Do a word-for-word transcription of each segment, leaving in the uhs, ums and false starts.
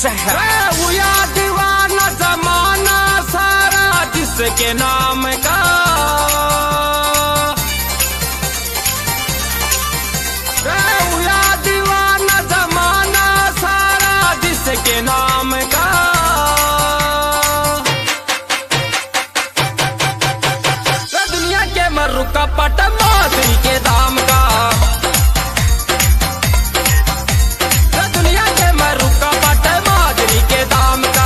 हुआ दीवाना जमाना सारा जिसके नाम का, हुआ दीवाना जमाना सारा जिसके नाम का। दुनिया के मर्रू का पट मादरी के दाम का, दुनिया के मर्रू का पट मादरी के दाम का,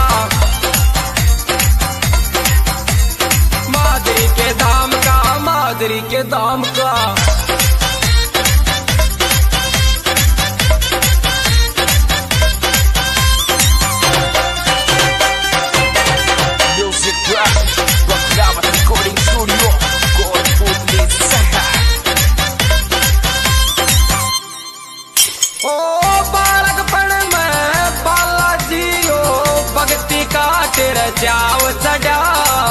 मादरी के दाम का, मादरी के दाम का। तेरा जाव चढ़ा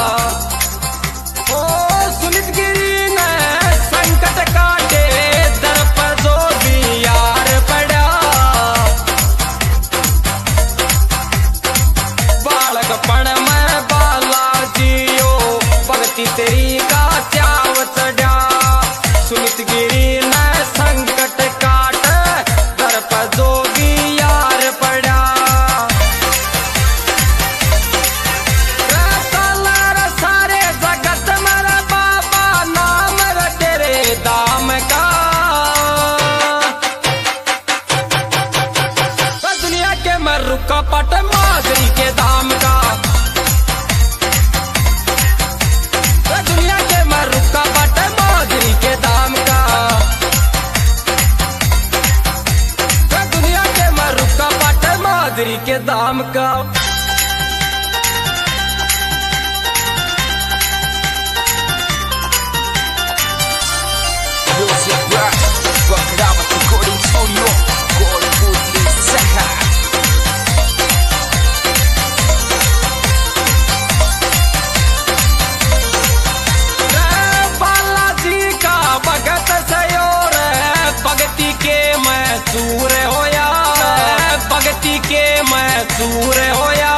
ओ सुनित गिरी ने संकट काटे दर पर जो भी यार पड़ा। बालकपन में बालाजियो भक्ति तेरी का चाव चढ़ा। सुनित गिरी ने संकट काटे दर पर जो भी यार पड़ा। का पट मादरी के दाम का, दुनिया के मर्रू का पट मादरी के दाम का, दुनिया के मर्रू का पट मादरी के दाम का। भगती के मैं सूर होया, भगती के मैं सूर होया।